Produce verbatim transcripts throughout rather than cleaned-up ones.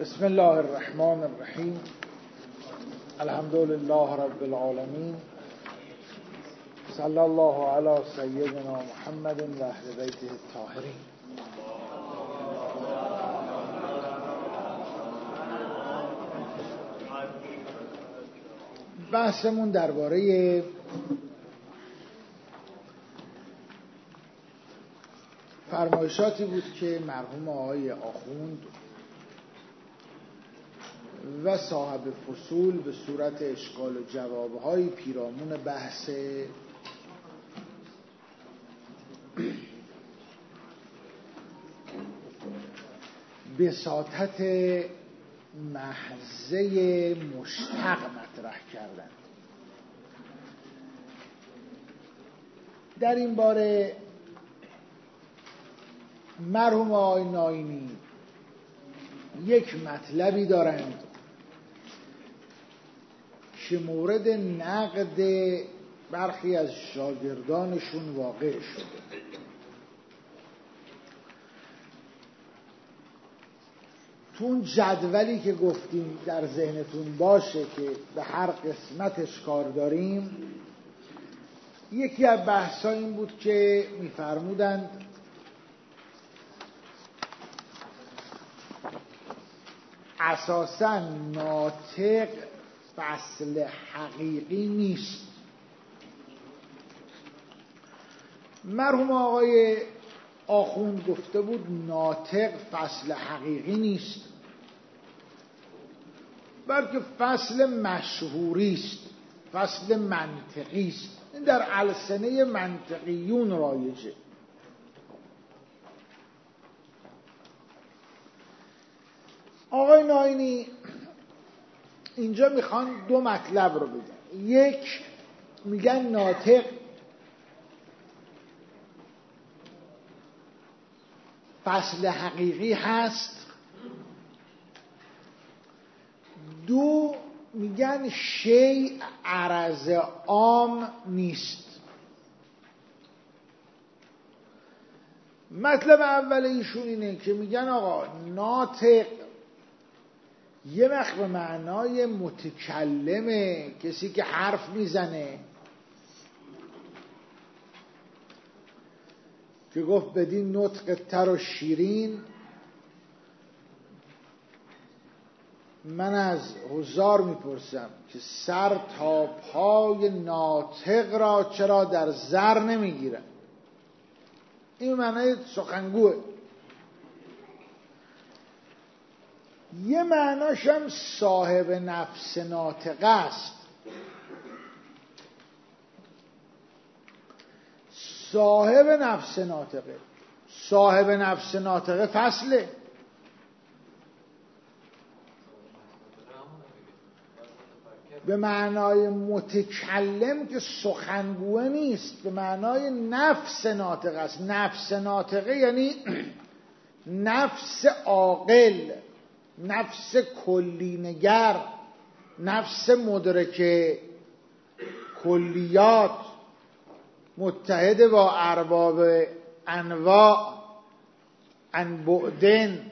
بسم الله الرحمن الرحیم. الحمد لله رب العالمین. صلی الله علی سیدنا محمد و اهل بیته الطاهرین. بحثمون درباره فرمایشاتی بود که مرحوم آقای آخوند و صاحب فصول به صورت اشکال و جوابهای پیرامون بحث بساطت محضه مشتق مطرح کردند. در این باره مرحوم آقای ناینی یک مطلبی دارند که مورد نقد برخی از شاگردانشون واقع شده. تو اون جدولی که گفتیم در ذهنتون باشه که به هر قسمتش کار داریم، یکی از بحثا این بود که می‌فرمودند اساساً ناطق فصل حقیقی نیست. مرحوم آقای آخوند گفته بود ناطق فصل حقیقی نیست، بلکه فصل مشهوری است، فصل منطقی است. این در السنه منطقیون رایجه. آقای ناینی اینجا میخوان دو مطلب رو بگن. یک، میگن ناطق فصل حقیقی هست. دو، میگن شیء عرض عام نیست. مطلب اول ایشون اینه که میگن آقا ناطق یه وقت به معنای متکلمه، کسی که حرف میزنه، که گفت بدین نطق تر و شیرین من از حضار میپرسم که سر تا پای ناطق را چرا در زر نمیگیرن. این معنای سخنگوه. یه معناش هم صاحب نفس ناطقه است. صاحب نفس ناطقه صاحب نفس ناطقه فصله. به معنای متکلم که سخنگوه نیست، به معنای نفس ناطقه است. نفس ناطقه یعنی نفس عاقل، نفس کلی نگر، نفس مدرک کلیات، متحد با ارباب انواع عن بعدن.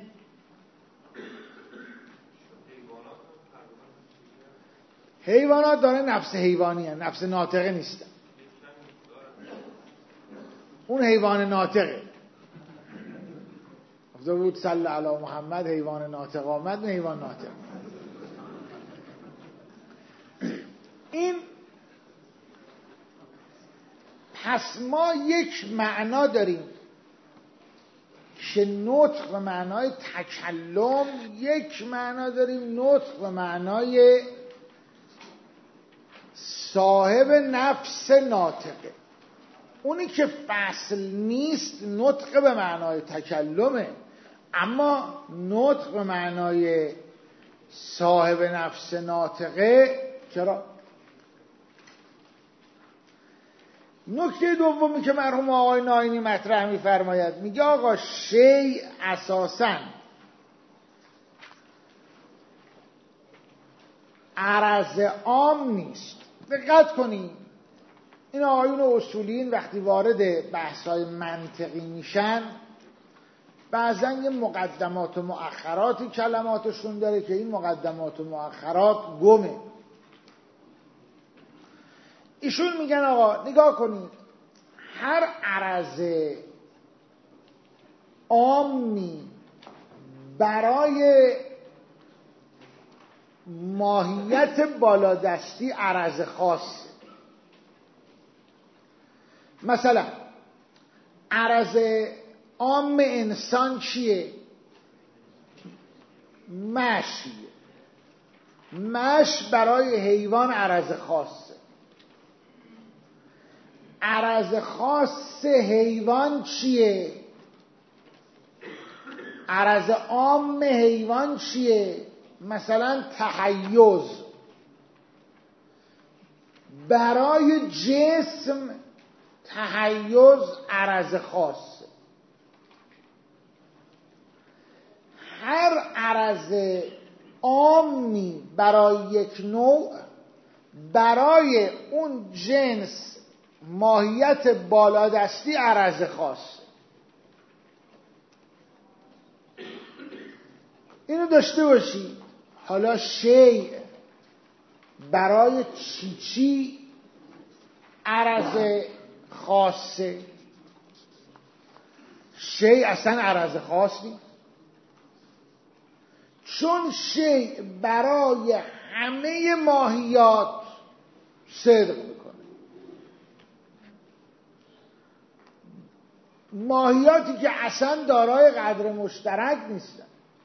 حیوانات داره نفس حیوانی هست، نفس ناطقه نیستن. اون حیوان ناطقه. افضل بود صلی علی محمد، حیوان ناطق آمد، اون حیوان ناطق. این پس ما یک معنا داریم که نطق به معنای تکلم، یک معنا داریم نطق به معنای صاحب نفس ناطقه. اونی که فصل نیست نطق به معنای تکلمه، اما نطق به معنای صاحب نفس ناطقه چرا؟ نکته دومی که مرحوم آقای ناینی مطرح می‌فرماید، میگه آقا شیء اساساً عرض عام نیست. دقت کنید، این آقایون اصولین وقتی وارد بحث‌های منطقی میشن بعضا یه مقدمات و مؤخراتی کلماتشون داره که این مقدمات و مؤخرات گمه. ایشون میگن آقا نگاه کنید، هر عرض عامی برای ماهیت بالادستی عرض خاص. مثلا عرض عام انسان چیه؟ مشیه. مش برای حیوان عرض خاصه. عرض خاص حیوان چیه؟ عرض عام حیوان چیه؟ مثلا تحیز. برای جسم تحیز عرض خاص. هر عرض عامی برای یک نوع برای اون جنس ماهیت بالادستی عرض خاص. اینو داشته باشید. حالا شیء برای چی چی عرض خاصه؟ شیء اصلا عرض خاص نیست، چون شیء برای همه ماهیات صدق میکنه. ماهیاتی که اصلا دارای قدر مشترک نیستن.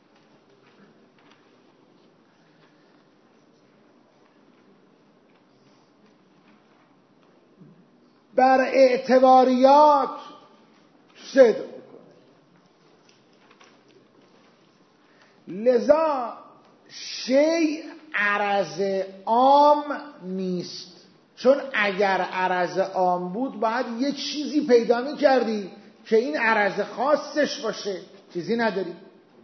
بر اعتباریات صدق میکنه. لذا شیء عرض عام نیست، چون اگر عرض عام بود باید یه چیزی پیدا میکردی که این عرض خاصش باشه. چیزی نداری.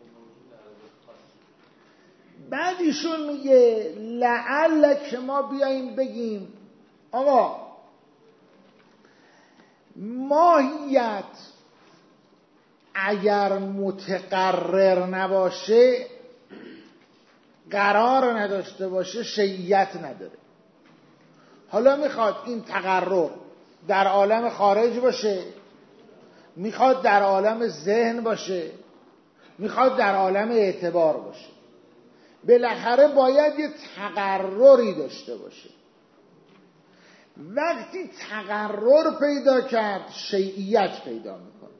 بعد ایشون میگه لعل که ما بیاییم بگیم آقا ماهیت اگر متقرر نباشه، قرار نداشته باشه، شیعیت نداره. حالا میخواد این تقرر در عالم خارج باشه، میخواد در عالم ذهن باشه، میخواد در عالم اعتبار باشه، بالاخره باید یه تقرری داشته باشه. وقتی تقرر پیدا کرد شیعیت پیدا میکنه.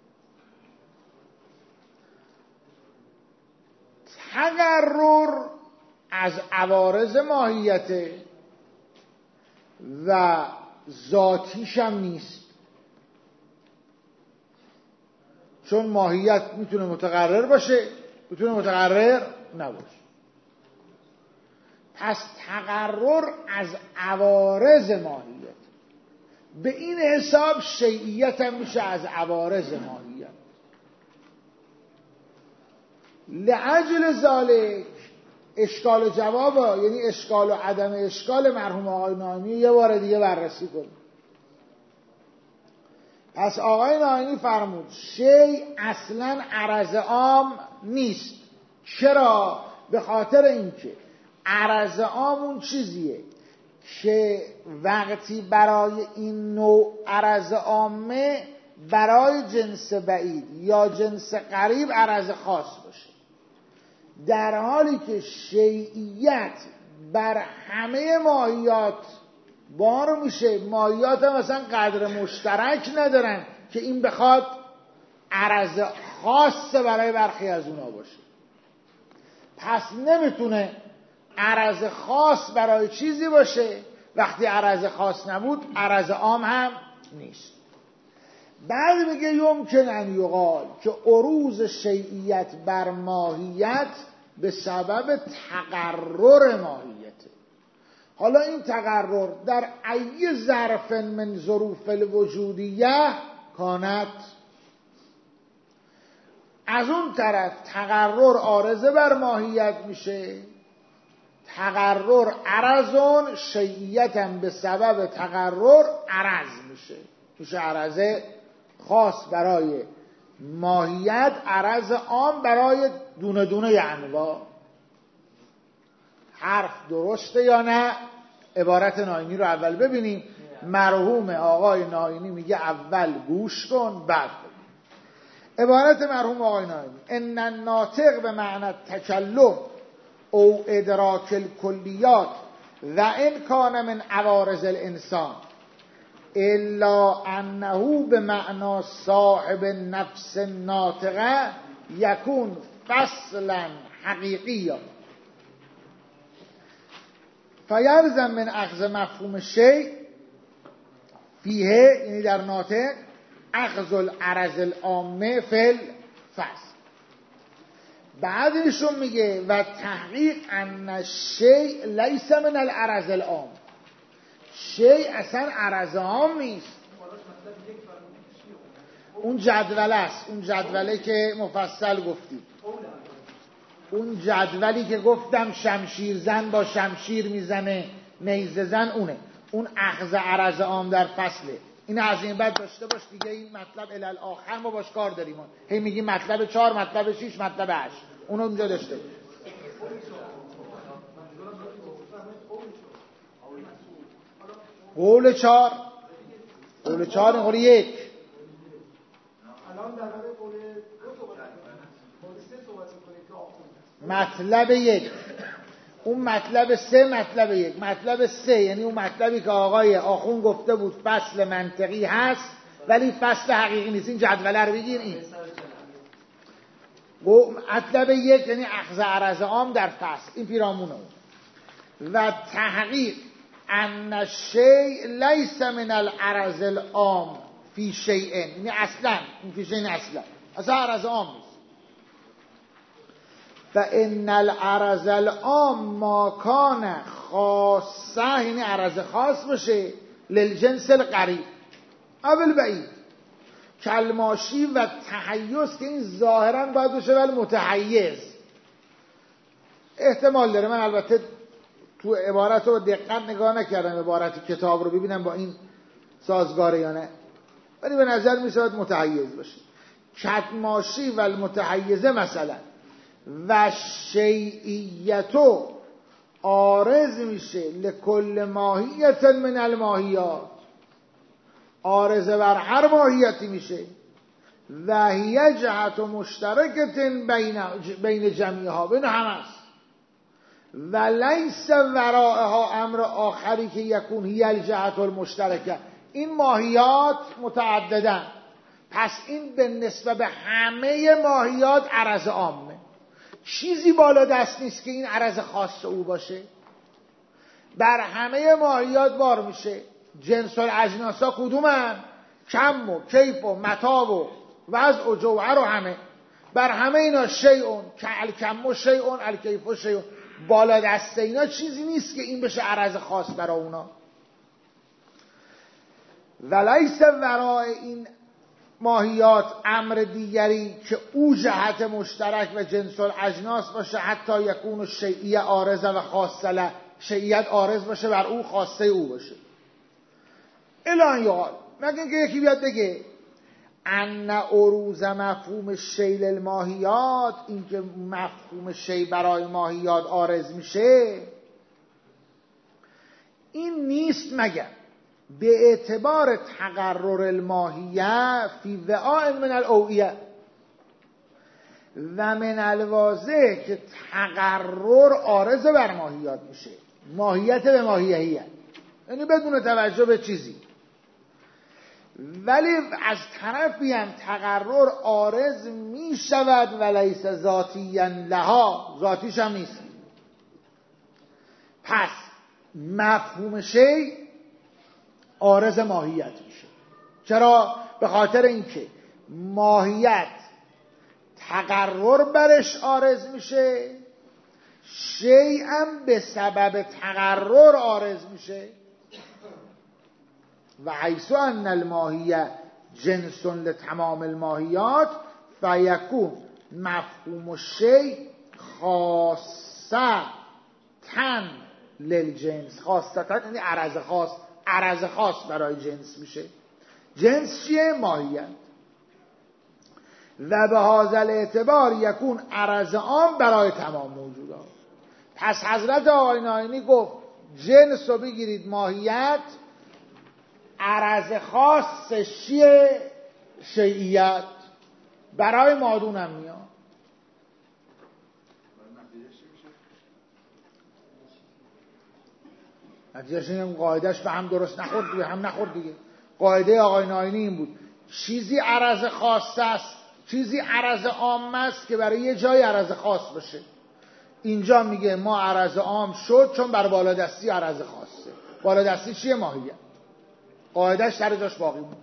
تقرر از عوارض ماهیته و ذاتیش هم نیست، چون ماهیت میتونه متقرر باشه، میتونه متقرر نباشه. پس تقرر از عوارض ماهیت. به این حساب شیعیت هم میشه از عوارض ماهیت. لعجل ذالک اشکال و جواب، یعنی اشکال و عدم اشکال مرحوم آقای ناینی یه بار دیگه بررسی کنیم. پس آقای ناینی فرمود شیء اصلا عرض عام نیست. چرا؟ به خاطر اینکه عرض عام اون چیزیه که وقتی برای این نوع عرض عامه برای جنس بعید یا جنس قریب عرض خاص باشه، در حالی که شیعیت بر همه ماهیات بار میشه. ماهیات هم مثلا قدر مشترک ندارن که این بخواد عرض خاص برای برخی از اونا باشه. پس نمیتونه عرض خاص برای چیزی باشه، وقتی عرض خاص نبود عرض عام هم نیست. بعد میگه یمکن ان یقال که عروض شیعیت بر ماهیت به سبب تقرر ماهیته. حالا این تقرر در ای ظرف من ظروف الوجودیه کانت، از اون طرف تقرر عارضه بر ماهیت میشه. تقرر عرضون، شیعیت هم به سبب تقرر عرض میشه، میشه عرضه خاص برای ماهیت عرض عام برای دونه دونه انواع. حرف درسته یا نه؟ عبارت ناینی رو اول ببینیم. مرحوم آقای ناینی میگه اول گوش کن بعد ببین. عبارت مرحوم آقای ناینی: ان الناطق به معنی تکلم او ادراک الکلیات و ان کان من عوارض الانسان الا انه به معنی صاحب نفس ناطقه یکون فصلا حقیقیا فیلزم من اخذ مفهوم شیء فیه، یعنی در ناطق، اخذ العرض العامه فی الفصل. بعد ایشون میگه و تحقیق ان الشیء لیس من العرض العام، شیء اصلا عرض عام نیست. اون جدول است، اون جدوله که مفصل گفتیم، اون جدولی که گفتم شمشیر زن با شمشیر میزنه، نیزه زن، اونه اون اخذ عرض عام در فصله. این از این بعد داشته باش دیگه. این مطلب الی آخر ما باش کار داریم، هی میگیم مطلب چهار، مطلب شیش، مطلب هشت، اونو اونجا داشته باش. قول چهار، قول چهار این قول یک. مطلب یک، اون مطلب سه، مطلب یک. مطلب سه یعنی اون مطلبی که آقای آخون گفته بود فصل منطقی هست ولی فصل حقیقی نیست. این جدوله رو بگیر. این مطلب یک یعنی اخذ عرض عام در فصل، این پیرامونه. و تحقیق ان الشیء لیس من العرض العام فی شیء، یعنی اصلا این فی شیء اصلا اصلا عرض عام نیست. و ان العرض العام ما کان خاصه، یعنی عرض خاص باشه، للجنس القریب اول بعید کلماشی و تحیز، که این ظاهرا باید باشه ولی متحیز احتمال داره. من البته تو عبارت رو دقت نگاه نکردم، عبارت کتاب رو ببینم با این سازگاره یا نه، ولی به نظر می شود متحیز باشه. کلماشی و المتحیزه مثلا و شیعیتو عارض میشه لکل ماهیت من الماهیات، عارض بر هر ماهیتی میشه. و هی جهت مشترکت بین بین جمیعها، بین همه است. و لیس ورائها امر آخری که یکون هی الجهت المشترکه، این ماهیات متعددن، پس این به نسبت به همه ماهیات عرض عامه. چیزی بالا دست نیست که این عرض خاص او باشه، بر همه ماهیات بار میشه. جنس الاجناسا کدومن؟ کم و کیف و متاع و وضع و جوهر و همه، بر همه اینا شیئون که الکم و شیئون الکیف و شیئون، بالا دست اینا چیزی نیست که این بشه عرض خاص برای اونا. ولیس ورای این ماهیات امر دیگری که او جهت مشترک و جنس الاجناس باشه، حتی یکون شیعیه عارضه و خاصه له، شیعیت عارض باشه بر او، خاصه او باشه. الان یقال، مگه اینکه یکی بیاد بگه ان عروض مفهوم شیء الماهیات، این که مفهوم شیء برای ماهیات عارض میشه، این نیست مگر به اعتبار تقرر الماهیه فی وعاء من الاوعیه، و من الواضح که تقرر عارض بر ماهیات میشه، ماهیت به ماهیهیه، یعنی بدون توجه به چیزی. ولی از طرفی هم تقرر عارض می شود ولیس ذاتیا لها، ذاتیش هم نیست. پس مفهوم شیء عارض ماهیت میشه. چرا؟ به خاطر اینکه ماهیت تقرر برش عارض میشه، شیء هم به سبب تقرر عارض میشه. و حیث ان الماهیه جنس لتمام الماهیات فیکون مفهوم الشیء خاصه تن للجنس، خاصه تن یعنی عرض خاص، عرض خاص برای جنس میشه. جنس چیه؟ ماهیت. و به هذا اعتبار یکون عرض عام برای تمام موجودات. پس حضرت آقای ناینی گفت جنس رو بگیرید ماهیت، عرض خاصش چیه؟ شیعیت. برای مادون هم میاد. نتیجهش اینه قاعدهش به هم درست نخورد دیگه، هم نخورد دیگه. قاعده آقای ناینی این بود چیزی عرض خاص است، چیزی عرض عام است که برای یه جای عرض خاص بشه. اینجا میگه ما عرض عام شد چون بر بالادستی عرض خاصه. بالادستی چیه؟ ماهیت. قاعدهش سر جاش باقی بود.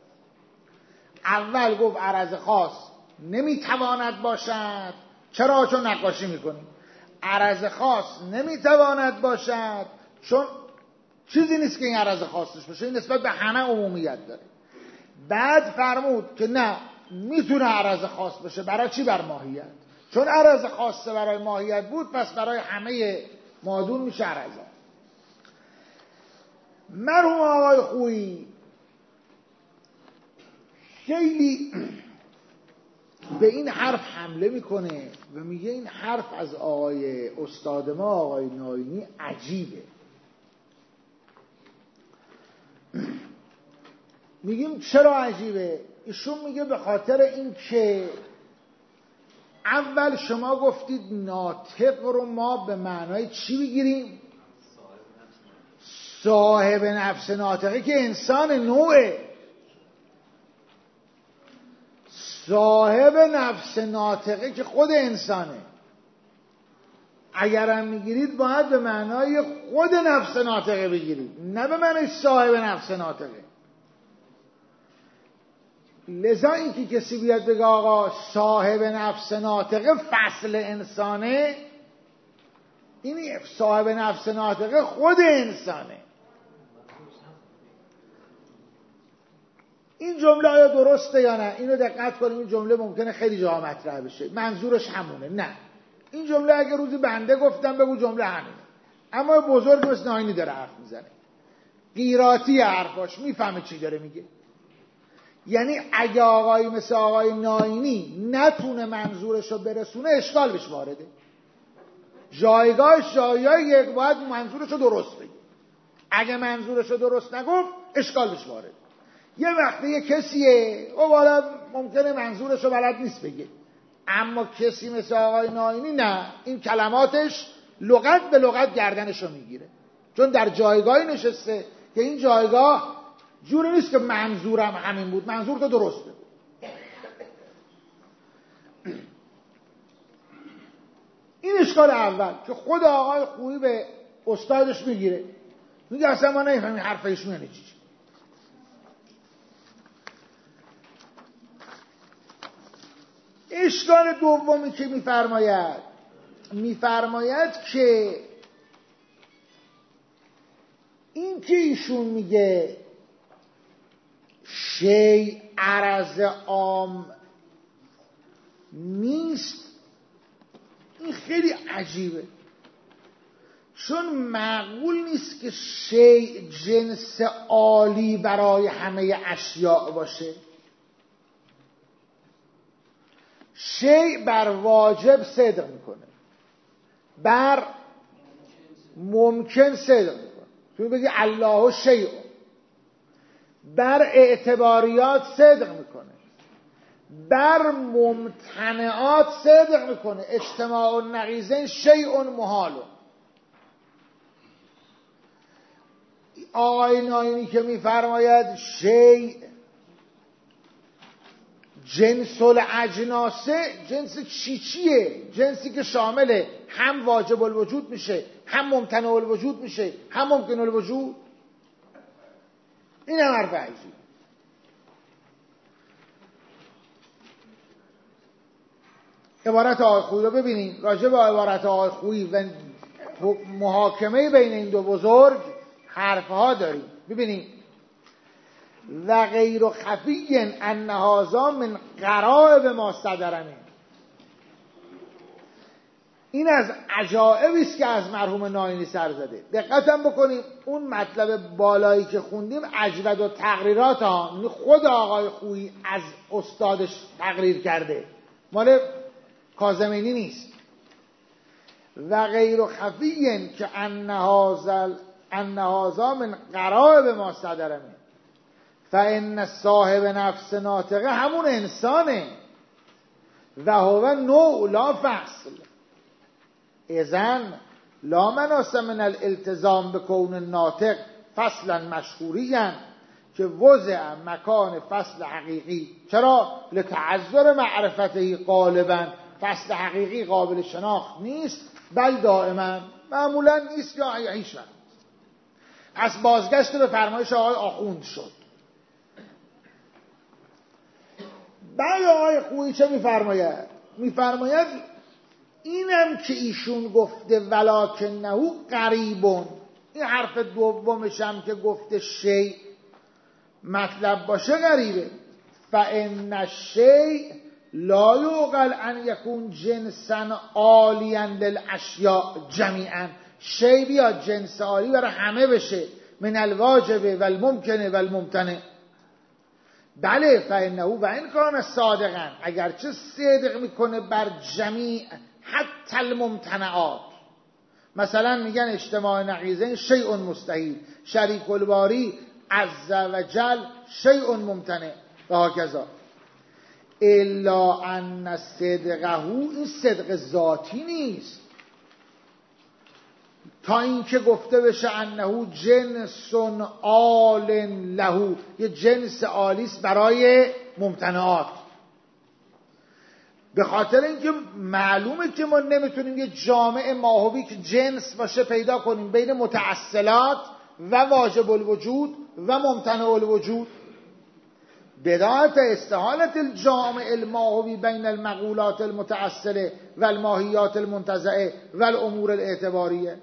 اول گفت عرض خاص نمیتواند باشد. چرا؟ چون نقاشی میکنیم. عرض خاص نمیتواند باشد چون چیزی نیست که این عرض خاصش باشه، این نسبت به همه عمومیت داره. بعد فرمود که نه، میتونه عرض خاص باشه. برای چی؟ بر ماهیت. چون عرض خاصه برای ماهیت بود، پس برای همه مادون میشه عرض. مرحوم آقای خویی خیلی به این حرف حمله میکنه و میگه این حرف از آقای استاد ما آقای ناینی عجیبه. میگیم چرا عجیبه؟ ایشون میگه به خاطر این که اول شما گفتید ناطق رو ما به معنای چی بگیریم؟ صاحب نفس ناطقه که انسان نوعه. صاحب نفس ناطقه که خود انسانه. اگرم میگیرید باید به معنای خود نفس ناطقه بگیرید، نه به معنای صاحب نفس ناطقه. لذا اینکه کسی بیاد بگه آقا صاحب نفس ناطقه فصل انسانه، این صاحب نفس ناطقه خود انسانه. این جمله آیا درسته یا نه؟ اینو دقت کنیم. این جمله ممکنه خیلی جا مطرح بشه، منظورش همونه. نه، این جمله اگه روزی بنده گفتم بگو جمله همینه، اما بزرگ مثل ناینی داره حرف میزنه، قیراتی حرفاش، میفهمه چی داره میگه. یعنی اگه آقایی مثل آقای ناینی نتونه منظورش رو برسونه، اشکال بهش وارده. جایگاهش جایگاهیه که باید منظورش رو درست بگه. اگه منظورش رو درست نگفت، اشکال بهش وارده. یه وقتی یه کسیه او بالا ممکنه منظورش رو بلد نیست بگه، اما کسی مثل آقای ناینی نه، این کلماتش لغت به لغت گردنش رو میگیره، چون در جایگاهی نشسته که این جایگاه جوری نیست که منظورم همین بود، منظور تو درسته. این اشکال اول که خود آقای خویی به استادش میگیره، میگه اصلا ما نمیفهمیم حرفش میانه چی. اشکال دومی که میفرماید میفرماید که این که ایشون میگه شیء عرض عام نیست، این خیلی عجیبه، چون معقول نیست که شیء جنس عالی برای همه اشیاء باشه. شیء بر واجب صدق میکنه، بر ممکن صدق میکنه. تو بگی الله شیء، بر اعتباریات صدق میکنه، بر ممتنعات صدق میکنه. اجتماع النقیضین شیء محال. آقای ناینی که میفرماید شیء جنس الاجناسه، جنس چی چیه؟ جنسی که شامل هم واجب الوجود میشه، هم ممتنع الوجود میشه، هم ممکن الوجود. این هم حرف عجیب. عبارت آقای خویی رو ببینیم. راجع به عبارت آقای خویی و محاکمه بین این دو بزرگ حرفها داریم. ببینیم و غیر خفی ان هذا من غرائب ما صدر منه. این از عجائبی است که از مرحوم ناینی سر زده. دقتم بکنیم اون مطلب بالایی که خوندیم اجود و تقریرات ها، خود آقای خویی از استادش تقریر کرده، مال کاظمینی نیست. و غیر خفیین که ان هذا من قرائب ما صدر من فان صاحب نفس ناطقه همون انسانه و هو نوع لا فصل اذن لا مناس من الالتزام بکون الناطق فصلا مشهوریا که وضع مکان فصل حقیقی. چرا؟ لتعذر معرفته غالبا، فصل حقیقی قابل شناخت نیست، بل دائما معمولا نیست یا عیشن. از بازگشت به فرمایش آقای آخوند شد. بعد آقای خویی چه میفرماید؟ میفرماید اینم که ایشون گفته ولکنه قریبون، این حرف دومش هم که گفته شیء مطلب باشه غریبه. فان الشیء لا یعقل ان یکون جنسا عالیا للاشیاء جمیعا. شیء بیا جنس عالی برای همه بشه، من الواجب و الممکن و الممتنع. بله فانه و این کان صادقا، اگرچه صدق میکنه بر جمیع حتی الممتنعات. مثلا میگن اجتماع نقیضین شیء مستحیل، شریک الباری عز و جل شیء ممتنع و هکذا. الا ان صدقه، این صدق ذاتی نیست، تا اینکه گفته بشه انه جنس آل له، یه جنس عالیست برای ممتنعات. به خاطر اینکه معلومه که ما نمیتونیم یه جامع ماهوی که جنس باشه پیدا کنیم بین متعسلات و واجب الوجود و ممتنع الوجود. بداعت استحالت الجامع الماهوی بین المقولات المتعسله و الماهیات المنتزعه و الامور الاعتباریه.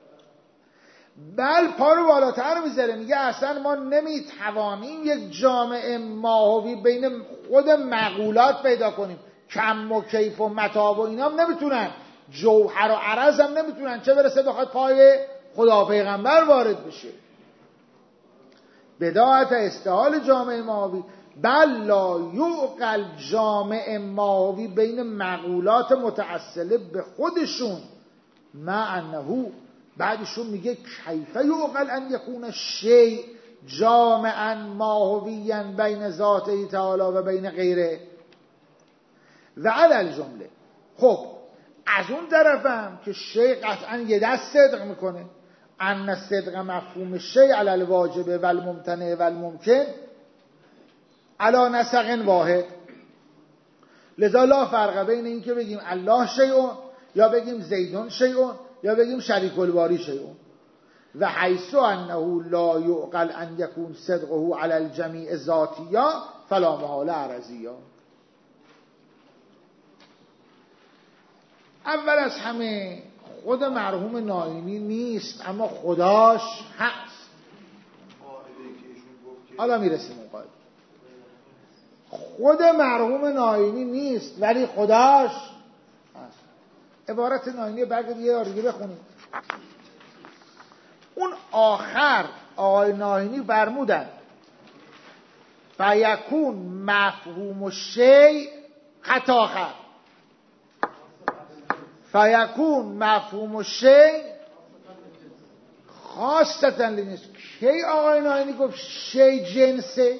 بل پا رو بالاتر میذاره، میگه اصلا ما نمیتوانیم یک جامع ماهوی بین خود مقولات پیدا کنیم. کم و کیف و متاب و اینا هم نمیتونن، جوهر و عرض هم نمیتونن، چه برسه بخواد پای خدا پیغمبر وارد بشه. بداعت استحال جامع ماهوی بل لا یعقل جامع ماهوی بین مقولات متعسله به خودشون، مع انه بعدشون میگه کیف یعقل ان یکون شیء جامعا ماهویا بین ذاته تعالی و بین غیره. و علی جمله خب از اون طرفم که شیء قطعا یه دست صدق میکنه، ان صدق مفهوم شیء علی الواجب و الممتنع و الممکن علی نسق واحد. لذا لا فرق بین این که بگیم الله شیء یا بگیم زیدون شیء یا بگیم شریک الباری شیء. و حیث انه لا یعقل ان یکون صدقه علی الجمیع ذاتیا فلا محال عرضیا. اول از همه خود مرحوم ناینی نیست، اما خداش هست. حالا میرسیم اون قاعده. خود مرحوم ناینی نیست ولی خداش هست. عبارت ناینی برگرد یه بار دیگه بخونیم. اون آخر آقای ناینی فرمودن فیکون مفهوم الشیء خط آخر، فیکون مفهوم الشیء خاصتا لنیست. کی آقای ناینی گفت شیء جنسه؟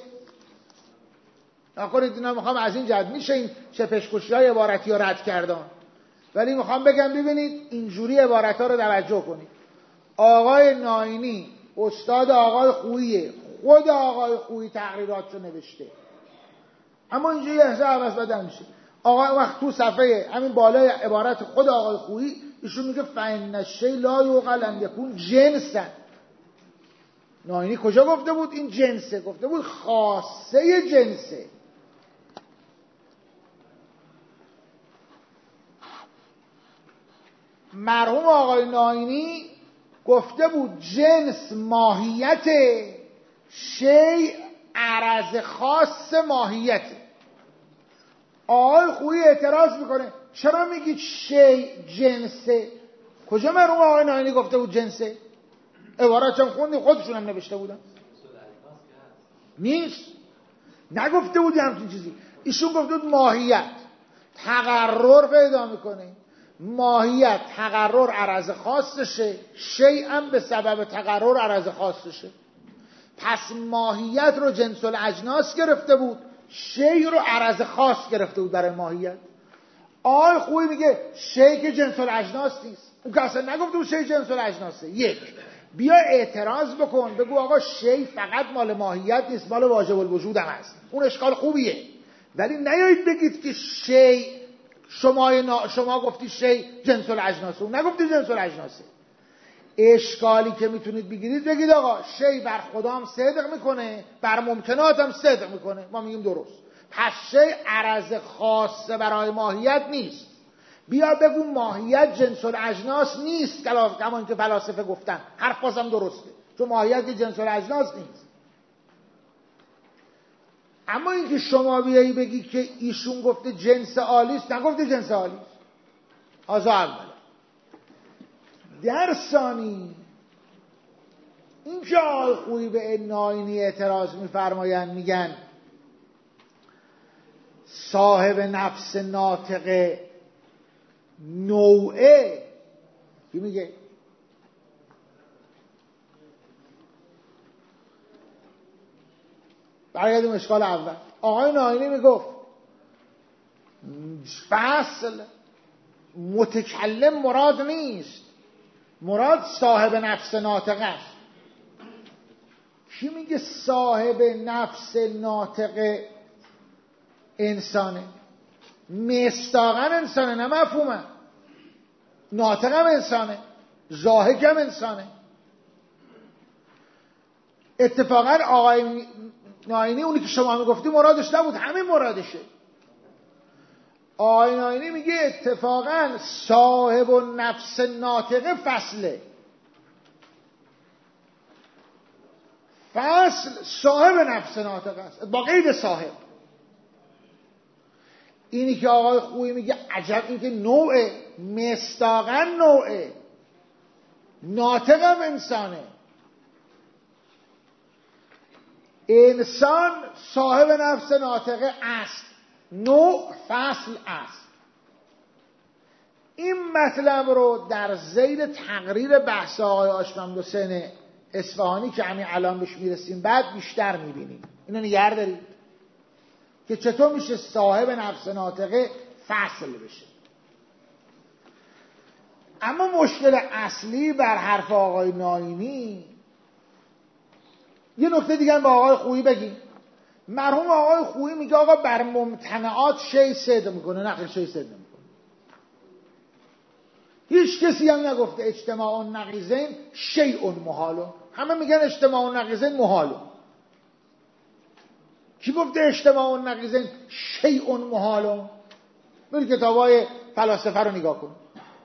نکنید اینا میخوام از این جد میشه این چپشکشی های عبارتی ها رد کردن، ولی میخوام بگم ببینید اینجوری عبارت ها رو توجه کنید. آقای ناینی استاد آقای خوییه، خود آقای خویی تقریرات رو نوشته، اما اینجا یه حساب عوض بدن میشه. آقای وقت تو صفحه همین بالای عبارت خود آقای خویی ایشون میگه فإن الشیء لا یعقل ان یکون جنسا. ناینی کجا گفته بود این جنسه؟ گفته بود خاصه جنسه. مرحوم آقای ناینی گفته بود جنس ماهیت، شیء عرض خاص ماهیت. آقای خویی اعتراض میکنه چرا میگید شی جنسه؟ کجا مرحوم آقای ناینی گفته بود جنسه؟ عبارت هم خوندی، خودشون هم نوشته بودن. نیست، نگفته بودی همچین چیزی. ایشون گفته بود ماهیت تقرر پیدا میکنه، ماهیت تقرر عرض خاصشه، شی هم به سبب تقرر عرض خاصشه. پس ماهیت رو جنس الاجناس گرفته بود، شی رو عرض خاص گرفته بود برای ماهیت. آقای خویی میگه شی که جنس الاجناس نیست. اون که اصلا نگفته بود شی جنس الاجناسه. یک، بیا اعتراض بکن، بگو آقا شی فقط مال ماهیت نیست، مال واجب الوجود هم هست. اون اشکال خوبیه. ولی نیایید بگید که شی شما نا... شما گفتی شی جنس الاجناسه، اون نگفتی جنس الاجناسه. اشکالی که میتونید بگیرید بگید آقا شی بر خدا هم صدق میکنه، بر ممکنات هم صدق میکنه. ما میگیم درست. پس شی عرض خاصه برای ماهیت نیست. بیا بگو ماهیت جنس الاجناس نیست، کما اینکه فلاسفه گفتن. حرف بازم درسته، چون ماهیت جنس الاجناس نیست. اما اینکه شما بیایی بگی که ایشون گفته جنس عالیست، نگفته جنس عالیست. آزا اولا. در ثانی، اینکه آقای خویی به ناینی اعتراض میفرمایند، میگن صاحب نفس ناطقه نوعه. کی میگه؟ برگردیم اشکال اول. آقای ناینی میگفت فصل متکلم مراد نیست، مراد صاحب نفس ناطقه است. کی میگه صاحب نفس ناطقه انسانه؟ مصداقاً انسانه، نه مفهومه. ناطق هم انسانه، ضاحک هم انسانه. اتفاقاً آقای ناینی اونی که شما میگفتی مرادش نبود، همین مرادشه. آقای ناینی میگه اتفاقاً صاحب نفس ناطقه فصله. فصل صاحب نفس ناطقه است با قید صاحب. اینی که آقای خویی میگه عجب، این که نوعه، مصداقاً نوعه، ناطق هم انسانه. انسان صاحب نفس ناطقه است، نوع فصل است. این مطلب رو در ذیل تقریر بحث آقای آشممد حسین اصفهانی که همین الان بهش میرسیم بعد بیشتر میبینیم. اینو نگه دارید که چطور میشه صاحب نفس ناطقه فصل بشه. اما مشکل اصلی بر حرف آقای ناینی، یه نکته دیگه با آقای خویی بگیم. مرحوم آقای خویی میگه آقا بر ممتنعات شی صدق میکنه، نه شی صدق نمیکنه. هیچ کسی هم نگفته اجتماع النقیضین شیء محال. همه میگن اجتماع النقیضین محال. کی گفته اجتماع النقیضین شیء محال؟ برید کتابای فلاسفه رو نگاه کن.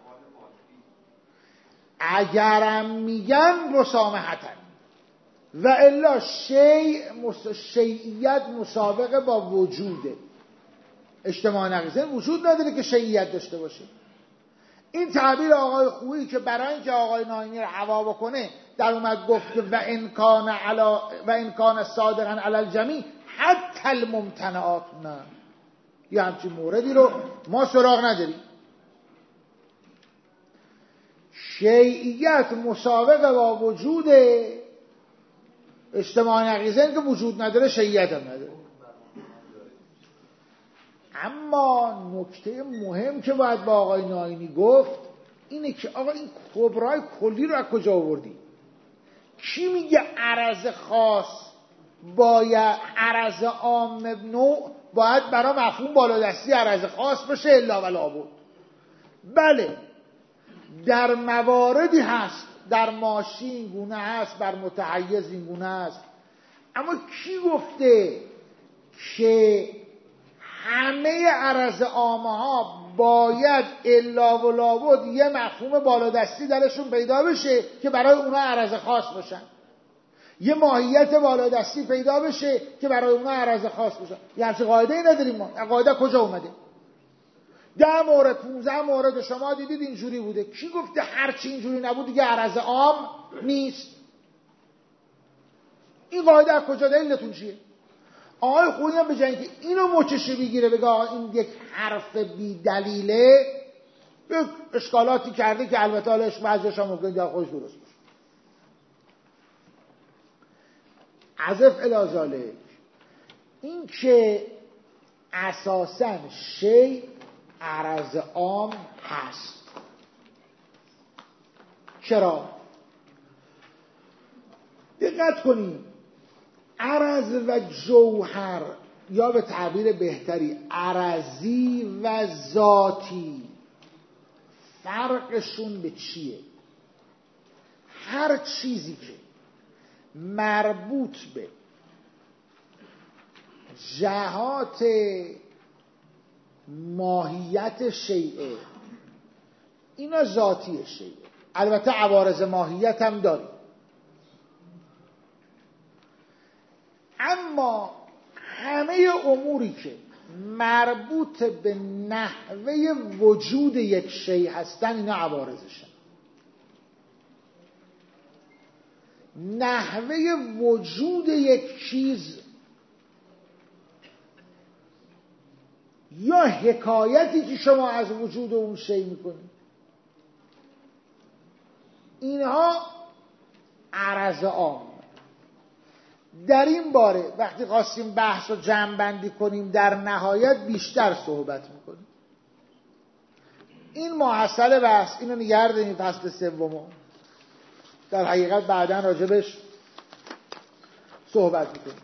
اگرم میگن رسامحتن و الا شیء مس... شیعیت مسابقه با وجوده. اجتماع نقیضین وجود نداره که شیعیت داشته باشه. این تعبیر آقای خویی که برای اینکه آقای ناینی رو هوا بکنه در اومد گفت که و امکان علا و امکان صادقا علی الجمیع حتی الممتنعات، نه، یه همچین موردی رو ما سراغ نداریم. شیعیت مسابقه با وجود، اجتماع نقیضین که وجود نداره شیعیت هم نداره. اما نکته مهم که باید با آقای ناینی گفت اینه که آقا این کبرای کلی رو از کجا آوردی؟ کی میگه عرض خاص باید عرض عام نوع باید برای مفهوم بالادستی عرض خاص بشه الا ولا بود؟ بله، در مواردی هست، در ماشین گونه هست، بر متحیز این گونه هست. اما کی گفته که همه عرض عامه ها باید الا و لابد یه مفهوم بالادستی درشون پیدا بشه که برای اونا عرض خاص باشن، یه ماهیت بالادستی پیدا بشه که برای اونا عرض خاص باشن؟ یه همچه قاعده ای نداریم ما. قاعده کجا اومده؟ ده مورد پونزده مورد شما دیدید اینجوری بوده. کی گفته هرچی اینجوری نبود دیگه عرض عام نیست؟ این قاعده از کجا دلیلتون چیه؟ آقای خویی هم به جای اینکه اینو مچشه بگیره بگه آقا این یک حرف بی دلیله، یک اشکالاتی کرده که البته حالش بعضیش هم ممکنه در خودش درست باشه. عزف الی ذالک، این که اساساً شی عرض عام هست. چرا؟ دقت کنید، عرض و جوهر، یا به تعبیر بهتری عرضی و ذاتی، فرقشون به چیه؟ هر چیزی که مربوط به جهات ماهیت شیء، اینا ذاتی شیء. البته عوارض ماهیت هم داریم، اما همه اموری که مربوط به نحوه وجود یک شیء هستن اینا عوارضشن. نحوه وجود یک چیز یا حکایتی که شما از وجود اون شیء میکنید، اینها عرض عام. در این باره وقتی خواستیم بحث رو جمع بندی کنیم در نهایت بیشتر صحبت میکنیم. این محصل بحث اینو نگه داریم فصل سومو، در حقیقت بعداً راجبش صحبت میکنیم.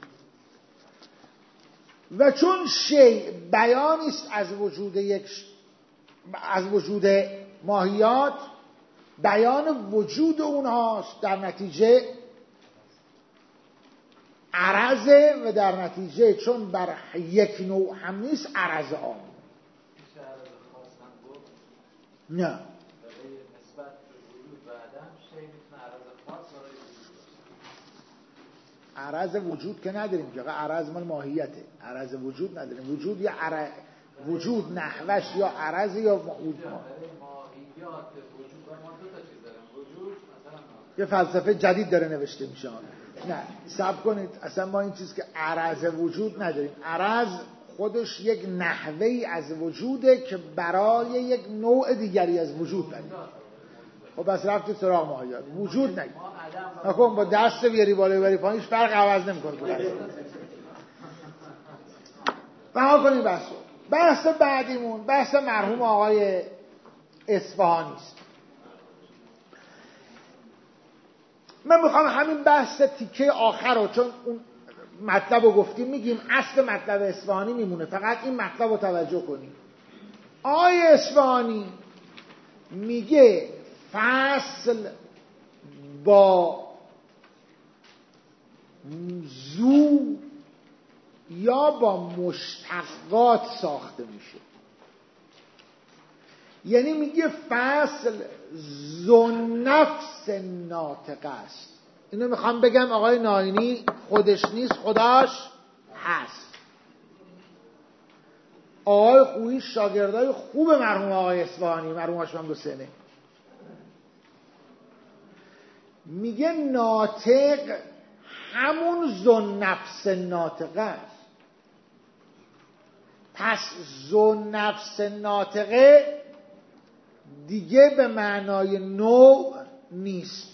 و چون شیء بیانی است از وجود یک ش... از وجود ماهیات، بیان وجود اونهاست، در نتیجه عرضه و در نتیجه چون بر یک نوع هم نیست عرض عام. نه عرض وجود که نداریم که، عرض مال ماهیته، عرض وجود نداریم. وجود یا عرض وجود نحوش یا عرض یا وجود ما. یه فلسفه جدید داره نوشته میشه. نه صبر کنید، اصلا ما این چیز که عرض وجود نداریم. عرض خودش یک نحوهی از وجوده که برای یک نوع دیگری از وجود داریم. خب بس رفتی سراغ ماهیات. وجود نگید نکن، با دست بیاری بالا ببری پایینش فرق عوض نمیکنه. رها کنید بحثو. بحث بعدیمون بحث مرحوم آقای اصفهانی است. من میخوام همین بحث تیکه آخر رو، چون اون مطلب رو گفتیم میگیم، اصل مطلب اصفهانی میمونه، فقط این مطلب رو توجه کنیم. آقای اصفهانی میگه فصل با زو یا با مشتقات ساخته میشه. یعنی میگه فصل ذو نفس ناطقه است. اینو میخوام بگم آقای ناینی خودش نیست، خداش هست. آقای خویی شاگردای خوب مرحوم آقای اصفهانی، مرحوم هاشم دو سنه، میگه ناطق همون ذو نفس ناطقه است. پس ذو نفس ناطقه دیگه به معنای نوع نیست.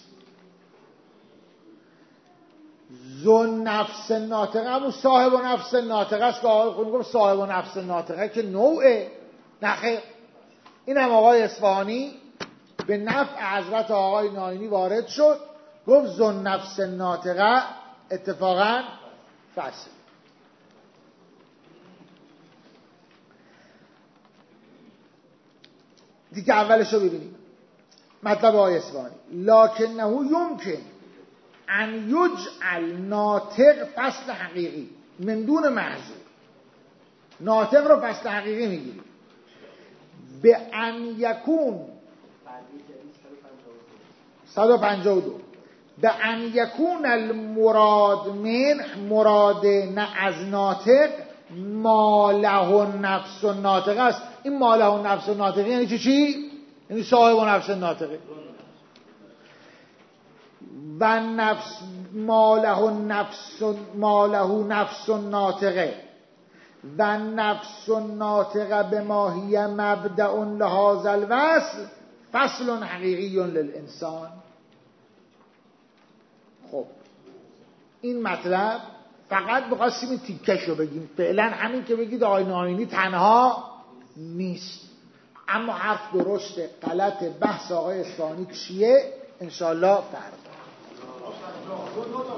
ذو نفس ناطقه همون صاحب و نفس ناطقه است که آقای خویی میگه صاحب و نفس ناطقه که نوعه. نخیر، این هم آقای اصفهانی به نفع حضرت آقای ناینی وارد شد، گفت ذو نفس ناطقه اتفاقا فصل. دیگه اولش رو ببینیم. مطلب آقای اصفهانی لکنه یمکن ان یجعل ناطق فصل حقیقی من دون محذور. ناطق رو فصل حقیقی میگیریم. به ان یکون صد و پنجاه و دو به ان یکون المراد من، مراد نه از ناطق ما له نفس و ناطق است. این ماله و نفس ناطقه یعنی چی چی؟ یعنی صاحب و نفس ناطقه. و نفس ماله و نفس ماله نفس ناطقه و نفس ناطقه به ماهی مبدأ لهذا الوصل فصل حقیقی للانسان. خب این مطلب فقط بخواستیم این تیکش رو بگیم. فعلا همین که بگید آیین آیینی تنها نیست، اما حرف درسته. غلط بحث آقای اصفهانی چیه؟ انشالله فردا